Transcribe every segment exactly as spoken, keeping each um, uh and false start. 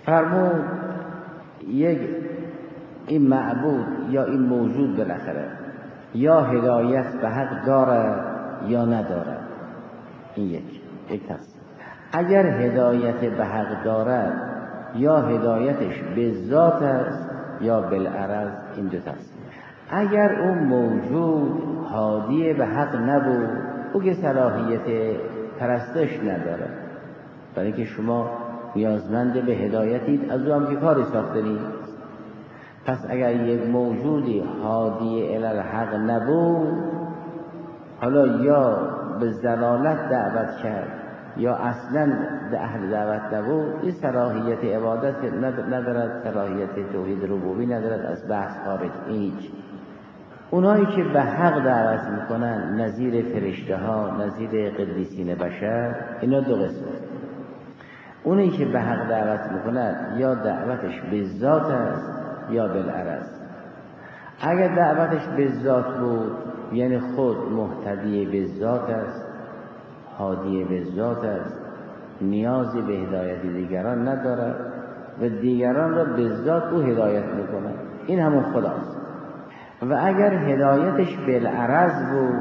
فرمود یک این معبود یا این موجود بالاخره یا هدایت به حق داره یا نداره. این یک یک تفسیر. اگر هدایت به حق دارد یا هدایتش به ذات است یا بالعرض، این دو تفسیر. اگر اون موجود هادی به حق نبود، او که صلاحیت پرستش نداره، برای که شما نیازمند به هدایتید، از او هم که کاری ساخته نیست. پس اگر یک موجودی هادی الی الحق نبود، حالا یا به ضلالت دعوت کرد یا اصلا اهل دعوت نبود، این صلاحیت عبادت ندارد، صلاحیت توحید ربوبی ندارد، از بحث خارج. هیچ. اونایی که به حق دعوت میکنن نظیر فرشته ها، نظیر قدیسین بشر، اینا دو قسمه. اونی که به حق دعوت میکنن یا دعوتش به ذات است یا بالعرض. اگر دعوتش به ذات بود یعنی خود محتدی به ذات است، هادی به ذات است، نیازی به هدایت دیگران ندارد و دیگران را به ذات او هدایت میکنه، این همون خداست. و اگر هدایتش بالعرض بود،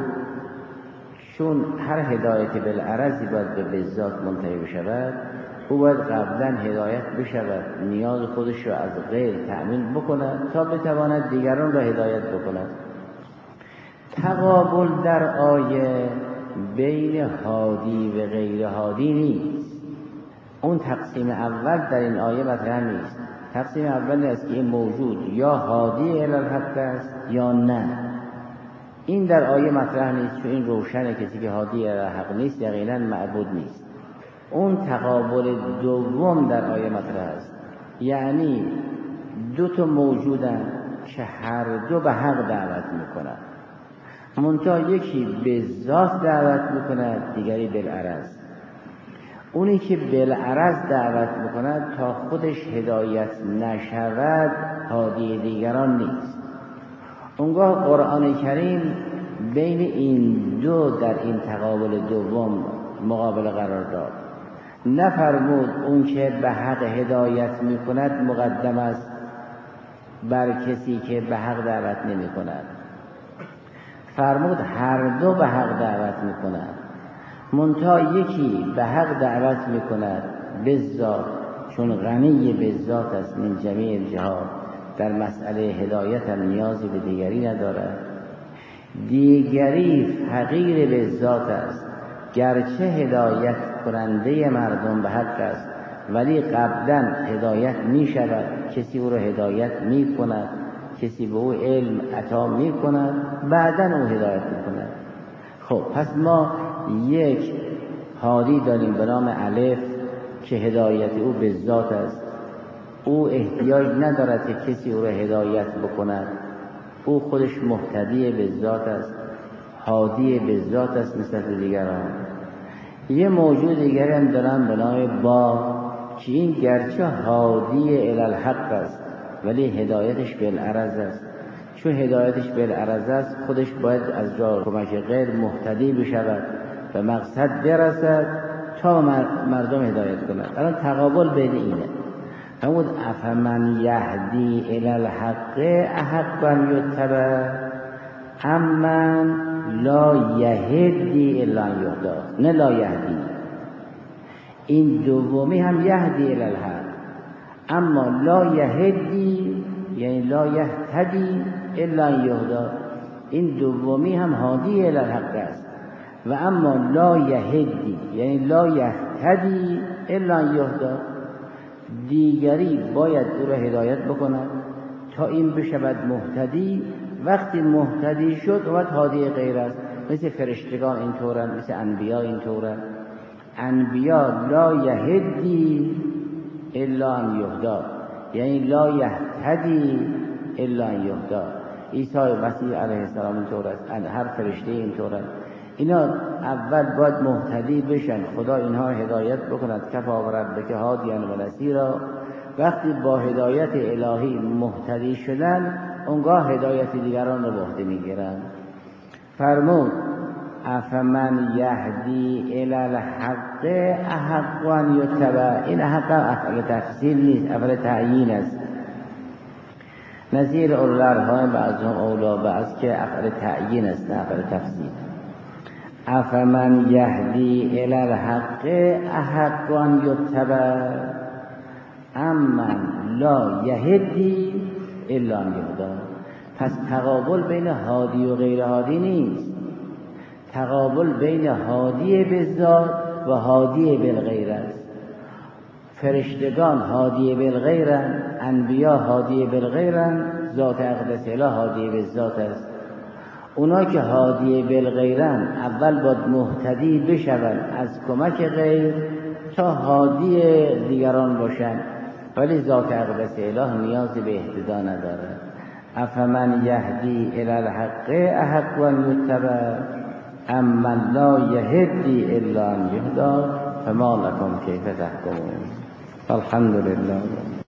چون هر هدایت بالعرضی باید به بالذات منتهی بشود، او باید قبلا هدایت بشود، نیاز خودش را از غیر تأمین بکند تا بتواند دیگران را هدایت بکند. تقابل در آیه بین هادی و غیر هادی نیست. اون تقسیم اول در این آیه مطرح نیست. تقسیم اول است که این موجود یا هادی الی الحق است یا نه. این در آیه مطرح نیست، چون این روشنه کسی که هادی الی الحق نیست یقینا معبود نیست. اون تقابل دوم در آیه مطرح است، یعنی دو تا موجودن که هر دو به حق دعوت میکنند، منتها یکی به ذات دعوت میکند، دیگری بالعرض. اونی که بالعرض دعوت میکند تا خودش هدایت نشود هادی دیگران نیست. اونگاه قرآن کریم بین این دو در این تقابل دوم مقابل قرار داد. نفرمود اون که به حق هدایت میکند مقدم است بر کسی که به حق دعوت نمی کند. فرمود هر دو به حق دعوت میکند، منتها یکی به حق دعوت میکند به ذات، چون غنی به ذات است من جمیع الجهات، در مسئله هدایت هم نیازی به دیگری ندارد. دیگری فقیر به ذات است، گرچه هدایت کننده مردم به حق است، ولی قبلا هدایت می شود، کسی او را هدایت می کند، کسی به او علم عطا می کند، بعدا او هدایت می کند. خب پس ما یک هادی داریم به نام الف که هدایت او به ذات است، او احتیاج ندارد که کسی او را هدایت بکند، او خودش مهتدی به ذات است، هادی به ذات است مثل دیگران. یه موجود دیگری هم دارن به نام با، که این گرچه هادی الی الحق است ولی هدایتش بالعرض است. چون هدایتش بالعرض است خودش باید از جا کمک غیر مهتدی بشود و مقصد برسد تا مردم هدایت کند. الان تقابل بین اینه. همون افمن یهدی الی الحق احق ان یتبع امن لا یهدی الا ان یهدی، نه لا یهدی. این دومی هم یهدی الی الحق، اما لا یهدی یعنی لا یهتدی الا ان یهدی. این دومی هم هادی الی الحق است و اما لا یهدی یعنی لا یهتدی الا ان یهدی. دیگری باید او را هدایت بکند تا این بشود مهتدی. وقتی مهتدی شد اومد هادی غیر است. مثل فرشتگان اینطورن، مثل انبیا اینطورن. انبیا لا یهدی الا ان یهدی یعنی لا یهتدی الا ان یهدی. عیسی مسیح علیه السلام اینطور است، هر فرشته اینطورن. اینا اول باید مهتدی بشن، خدا اینها رو هدایت بکند. کفا بربک هادیان و نصیرا. وقتی با هدایت الهی مهتدی شدن، اونگاه هدایت دیگران رو به عهده میگیرن. فرمود افمن یهدی الی الحق احق ان یتبع. این حق افعل تفصیل نیست، افعل تعیین است. نظیر اولرهای بعضهم اولا بعض که افعل تعیین است نه افعل تفصیل. افمن یهدی الی الحق احق ان یتبع امن لا یهدی الا ان یهدی. پس تقابل بین هادی و غیر هادی نیست، تقابل بین هادی بالذات و هادی بالغیر است. فرشتگان هادی بالغیرند، انبیا هادی بالغیرند، ذات اقدس اله هادی بالذات است. اونا که هادی بالغیرند اول باید مهتدی بشوند از کمک غیر تا هادی دیگران باشند، ولی ذات اقدس اله نیاز به اهتدا نداره. افمن یهدی الی الحق احق ان یتبع امن لا یهدی الا ان یهدی فما لکم کیف تحکمون. الحمد لله.